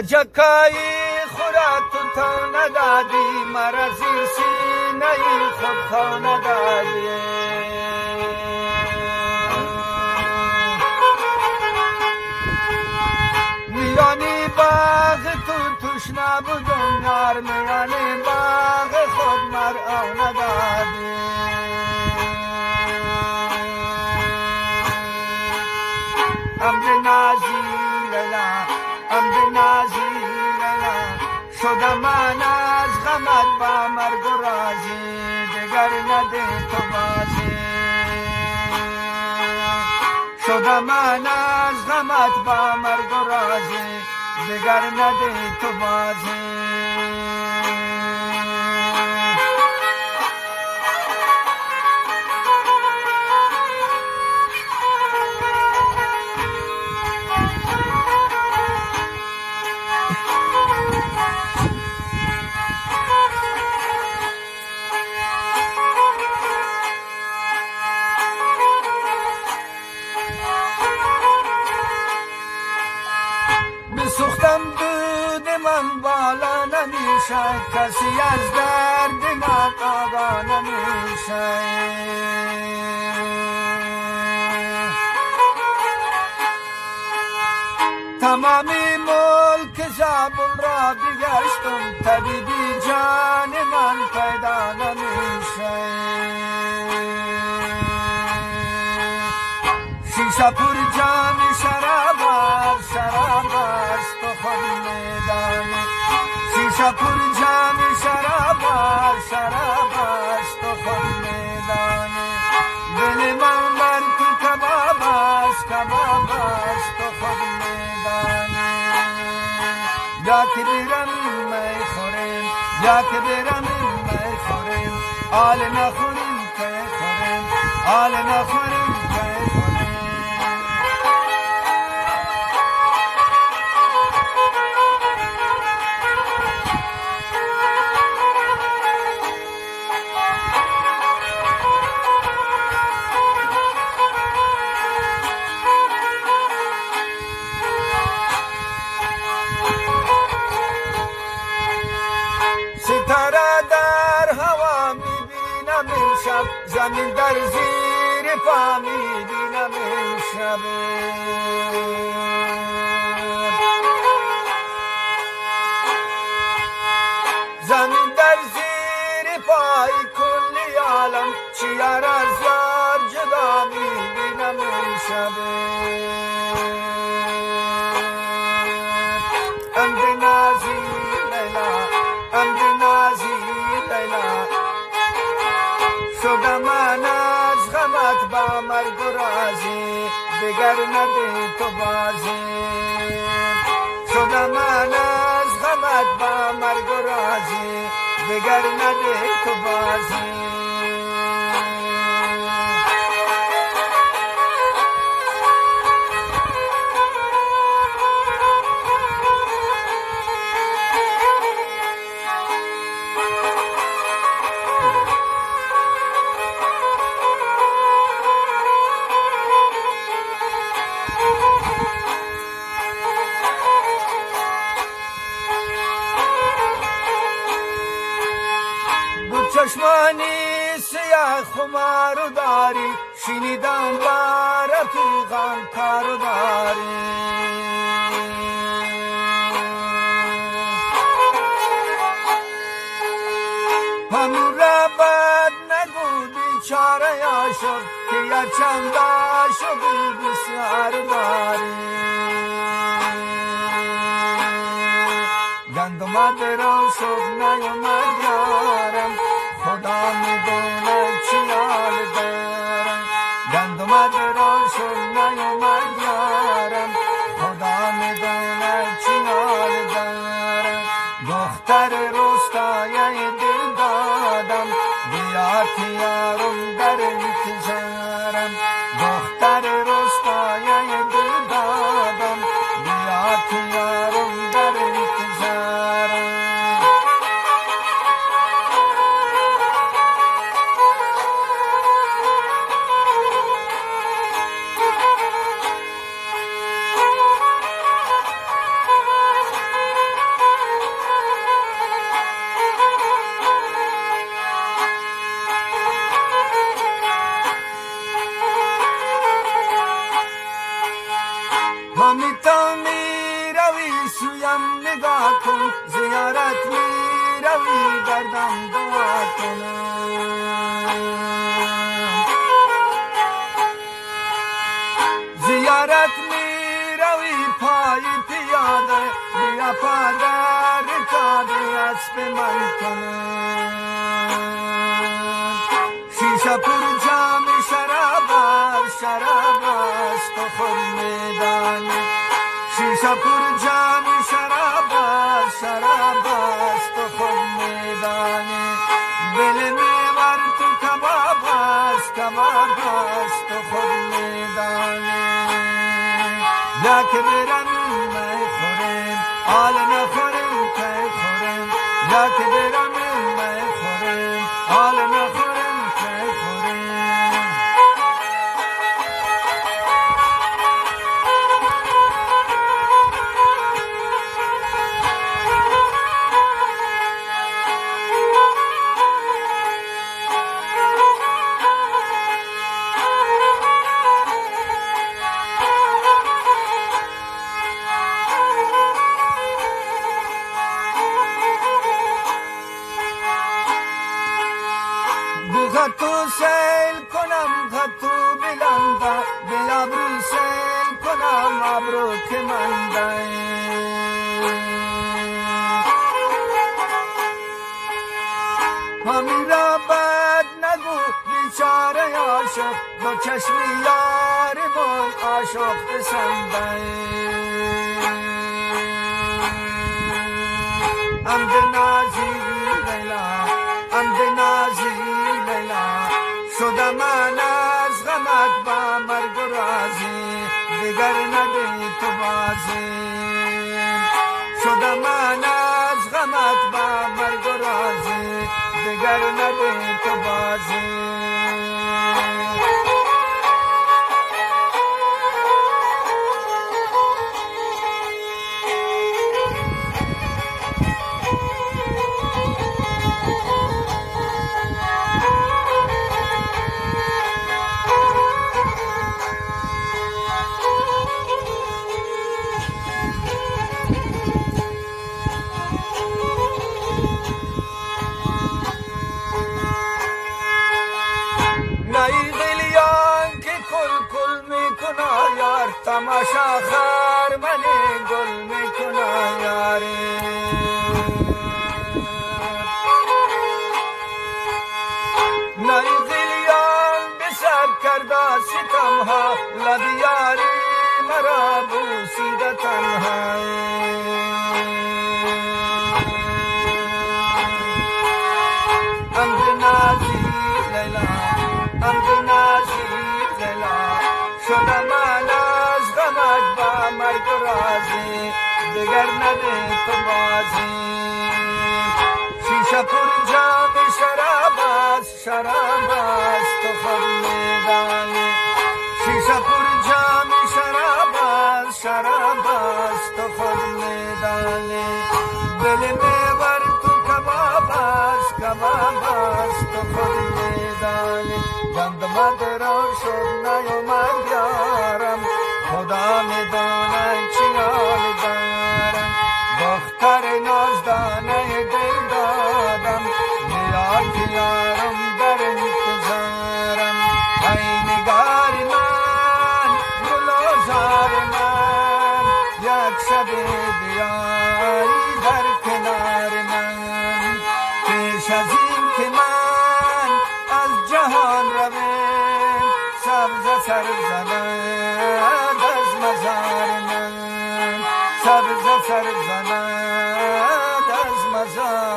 جکایی خورد تو تا ندادی مرا زیر سینه خود تا ندادی میانی باغ تو توش نبودم یار میانی باغ خود مرا ندادی امر نازی لیلا امر نازی لیلا شدم من از غمت با مرگ و رازی دگر نده تو بازی شدم من از غمت با مرگ و رازی دگر نده تو بازی سوختم دود من بالا نمیشه کسی از درد من آگاه نمیشه تمامی ملک زابل را بگشتم طبیبی جان من پیدا نمیشه شیشه پر جان شراب است تو خود میدانی شیشه پر جان شراب است تو خود میدانی دل من بر تو کباب است تو خود میدانی یا که برم می خوریم یا که برم می خوریم آل نخوریم که خوریم آل نخوریم که ستاره در هوا میبینم امشب زمین در زیر پا میبینم امشب زمین در زیر پای کلی عالم چیار از یار جدا میبینم امشب امر نازی لیلا امر نازی لیلا شدم من از غمت با مرگ و رازی دگر نده تو بازی شدم من از غمت با مرگ و رازی دگر نده تو بازی چشمانی سیاه خمارو داری شنیدم با رفیقان کارو داری همون را بد نگو بیچاره عاشق که یا چند عاشقی بسیار داری گندم درو شد نیومد یارم خدا میدونه چی حال دارم گندم درو شد نیومد یارم خدا میدونه چی حال دارم دختر روستای دل دادم بیا که یارم در انتظارم دختر روستای دل دادم بیا که یارم در انتظارم سویم نگاه کن زیارت می روی گردم دعا کنم زیارت می روی پای پیاده بیا پادر کابی اسب من کنم شیشه پر جام شراب است و خود میدانی شیشه پر جام شراب است و خود میدانی دل میبر تو کباب است و خود میدانی یا که برم می خوریم حال نخوریم که خوریم یا که برم می خوریم حال نخوریم که خوریم خطو سیل کنم خطو بلنده به ابرو سیل کنم ابرو که منده همین را بد نگو بیچاره عاشق با چشم یارمون عاشق بسنده امد نازی لیلا امد نازی شدم من از غمت با مرگ و رازی دیگر ندهی تو بازی شدم من از غمت با مرگ و رازی دیگر ندهی تو بازی تماشا خار من گل میکنه یاری نای غلیان بسر کرده ستم ها لب یاری مرا بوسیده تنهایی امد نازی لیلا امد نازی لیلا شدم من با مرگ و رازی دیگر نده تو بازی شیشه پر جام شراب است تو خود میدانی شیشه پر جام شراب است تو خود میدانی دل میبر تو کباب است تو خود میدانی گندم درو شد نیومد یارم خدا میدانه چی حال دارم دختر نازدانه دل دادم بیار که یارم در انتظارم ای نگار من گلوزار من یک شب بیایی در کنار من پیش از این که من از جهان روم سبز سر زنم مزار من سبز سر زند از مزار